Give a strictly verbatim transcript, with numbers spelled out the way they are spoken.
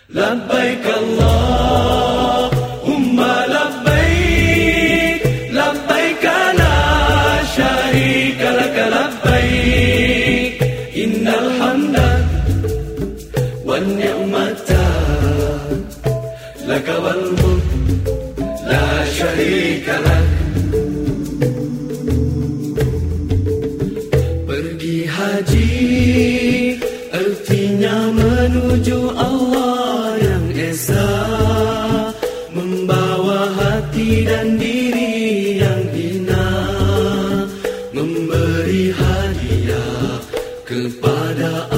Labbaik Allahumma labbaik, labbaik la syarika lak labbaik, innal hamda wan ni'mata lak wal mulk la syarika lak. Pergi haji artinya menuju Allah yang esa, membawa hati dan diri yang hina, memberi hadiah kepada